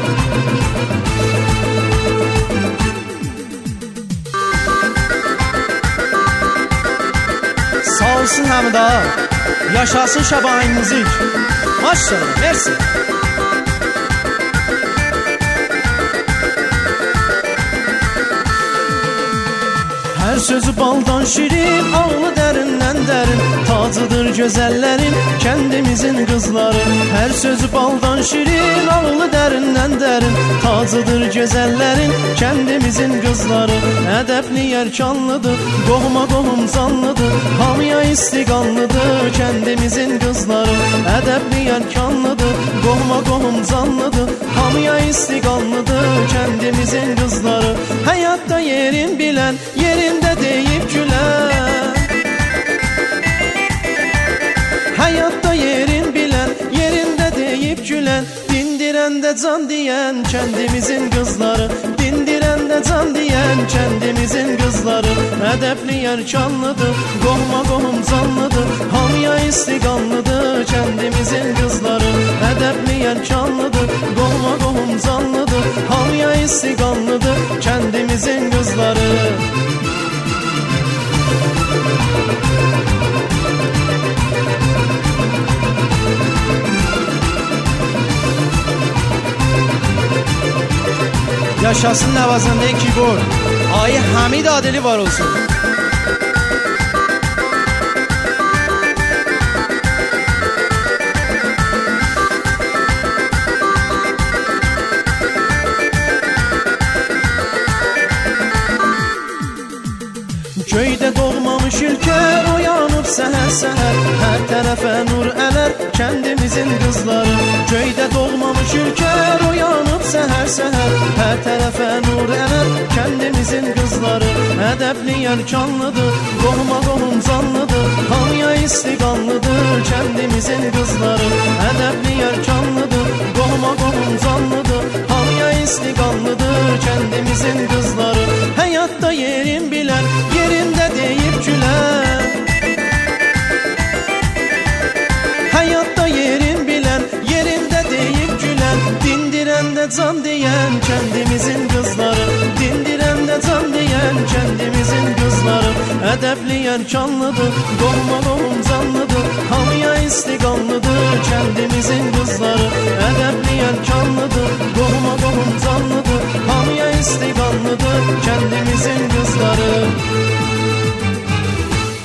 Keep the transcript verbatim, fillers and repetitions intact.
Sağ olsun Hamida. Yaşasın Şabahin müzik. Maşallah, mersi. Her sözü baldan şirin, ağlı derinden derin. Tacıdır güzellerin, kendimizin kızları. Her sözü baldan şirin, ağlı derinden derin. Tacıdır güzellerin, kendimizin kızları. Edepli yerkanlıdır, qohuma qohum canlıdır. Hamıya istiqanlıdır, kendimizin kızları. Edepli yerkanlıdır, qohuma qohum canlıdır. Hamıya istiqanlıdır, kendimizin kızları. Hayatta yerin bilen, yerinde deyip gülen. Hayatta yerin bilen, yerinde deyip gülen. Dindirende can diyen, kendimizin kızları. Dindirende can diyen, kendimizin kızları. Edepli yerkanlıdır, qohuma qohum canlıdır. Hamıya istiqanlıdır, kendimizin kızları. Edepli yerkanlıdır, qohuma qohum canlıdır. Hamıya istiqanlıdır, kendimizin kızları. Yaşasın navazende keyboard. Ayı Hamid Adeli var olsun. Köyde doğmamış ülker uyanıp seher seher. Her tarafa nur eler, kendimizin kızları. Köyde doğmamış ülker uyanıp seher seher. Her tarafa nur eler, kendimizin kızları. Edepli yerkanlıdır, qohuma qohum canlıdır. Hamıya istiqanlıdır, kendimizin kızları. Edepli yerkanlıdır, qohuma qohum canlıdır. Hamıya istiqanlıdır, kendimizin kızları. Hayatta yerin bilen, yerinde deyip gülen. Hayatta yerin bilen, yerinde deyip gülen. Dindirende can diyen, kendimizin kızları. Dindirende can diyen, kendimizin kızları. Edepli yerkanlıdır, qohuma qohum canlıdır. Hamıya istiqanlıdır, kendimizin kızları. Edepli yerkanlıdır,